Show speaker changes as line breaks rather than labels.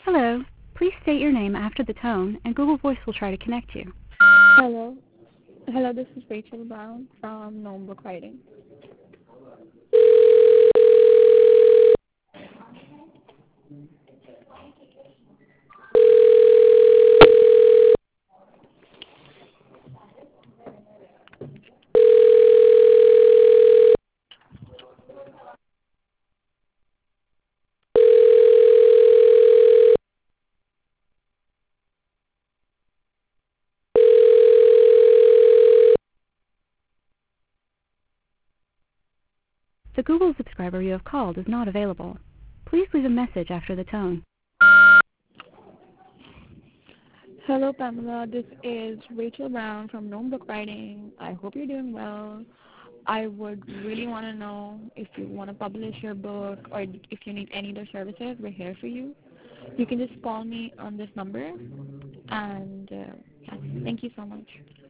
Hello. Please state your name after the tone, and Google Voice will try to connect you.
Hello. Hello, this is Rachel Brown from Gnome Book Writing.
The Google subscriber you have called is not available. Please leave a message after the tone.
Hello, Pamela. This is Rachel Brown from Gnome Book Writing. I hope you're doing well. I would really want to know if you want to publish your book or if you need any other services. We're here for you. You can just call me on this number. And thank you so much.